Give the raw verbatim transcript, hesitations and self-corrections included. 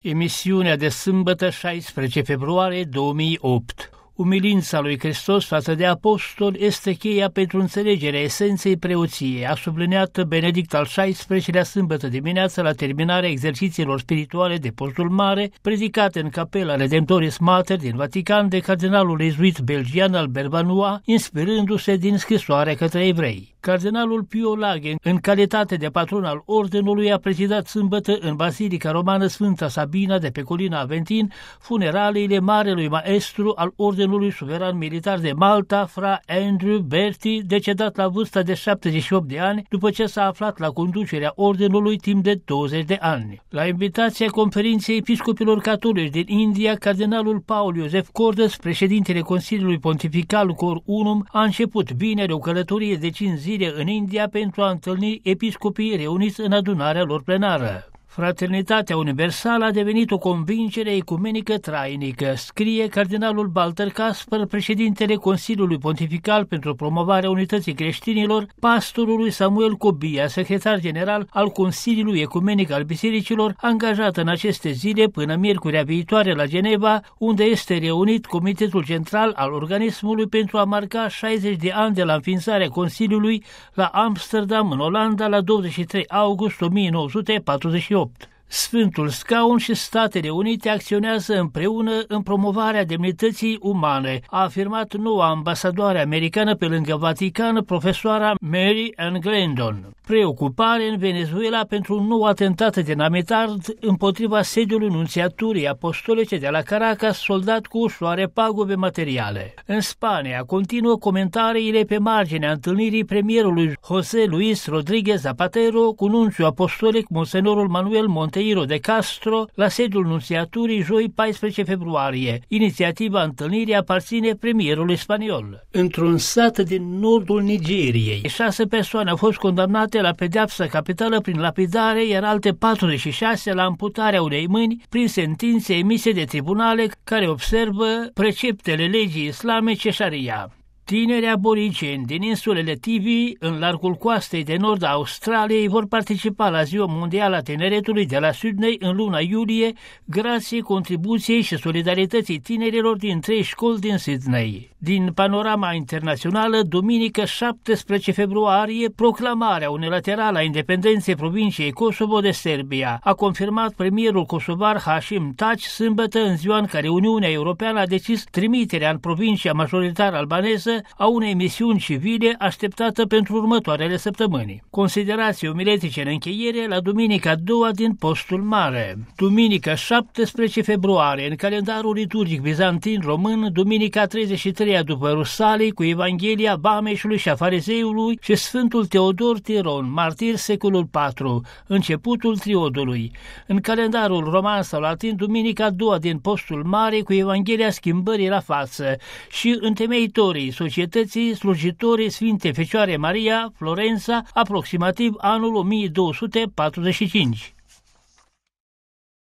Emisiunea de sâmbătă șaisprezece februarie două mii opt. Umilința lui Hristos față de apostol este cheia pentru înțelegerea esenței preoției, a subliniat Benedict al șaisprezecelea sâmbătă dimineață la terminarea exercițiilor spirituale de Postul Mare, predicate în capela Redemptoris Mater din Vatican de cardinalul ezuit belgian Albert Banua, inspirându-se din scrisoarea către evrei. Cardinalul Pio Lage, în calitate de patron al Ordinului, a prezidat sâmbătă în Basilica Romană Sfânta Sabina de pe colina Aventin funeraliile Marelui Maestru al Ordinului Suveran Militar de Malta, fra Andrew Berti, decedat la vârsta de șaptezeci și opt de ani, după ce s-a aflat la conducerea Ordinului timp de douăzeci de ani. La invitația Conferinței Episcopilor Catolici din India, cardinalul Paul Iosef Cordes, președintele Consiliului Pontifical Cor Unum, a început vineri o călătorie de cinci zile în India pentru a întâlni episcopii reuniți în adunarea lor plenară. Fraternitatea universală a devenit o convingere ecumenică trainică, scrie cardinalul Walter Kasper, președintele Consiliului Pontifical pentru promovarea unității creștinilor, pastorului Samuel Cobia, secretar general al Consiliului Ecumenic al Bisericilor, angajat în aceste zile până miercurea viitoare la Geneva, unde este reunit Comitetul Central al organismului pentru a marca șaizeci de ani de la înființarea Consiliului la Amsterdam, în Olanda, la douăzeci și trei august o mie nouă sute patruzeci și opt. Sfântul Scaun și Statele Unite acționează împreună în promovarea demnității umane, a afirmat noua ambasadoare americană pe lângă Vatican, profesoara Mary Ann Glendon. Preocupare în Venezuela pentru un nou atentat dinamitar împotriva sediului Nunțiaturii Apostolice de la Caracas, soldat cu ușoare pagube materiale. În Spania continuă comentariile pe marginea întâlnirii premierului José Luis Rodríguez Zapatero cu nunțiul apostolic Monsenorul Manuel Monteiro de Castro la sediul Nunțiaturii joi paisprezece februarie. Inițiativa întâlnirii aparține premierului spaniol. Într-un sat din nordul Nigeriei, șase persoane au fost condamnate la pedeapsă capitală prin lapidare, iar alte patruzeci și șase la amputarea unei mâini prin sentințe emise de tribunale care observă preceptele legii islamice Sharia. Tineri aborigeni din insulele Tivi, în largul coastei de nord a Australiei, vor participa la Ziua Mondială a Tineretului de la Sydney în luna iulie, grație contribuției și solidarității tinerilor din trei școli din Sydney. Din panorama internațională, duminică șaptesprezece februarie, proclamarea unilaterală a independenței provinciei Kosovo de Serbia, a confirmat premierul kosovar Hashim Taci sâmbătă, în ziua în care Uniunea Europeană a decis trimiterea în provincia majoritară albaneză a unei misiuni civile așteptată pentru următoarele săptămâni. Considerații omiletice în încheiere la duminica a doua din Postul Mare. Duminica șaptesprezece februarie, în calendarul liturgic bizantin român, duminica treizeci și treia după Rusalii, cu Evanghelia Bameșului și a Farizeului și Sfântul Teodor Tiron, martir secolul patru, începutul triodului. În calendarul roman sau latin, duminica a doua din Postul Mare, cu Evanghelia Schimbării la față și întemeitorii Societății Slujitorii Sfinte Fecioare Maria, Florența, aproximativ anul o mie două sute patruzeci și cinci.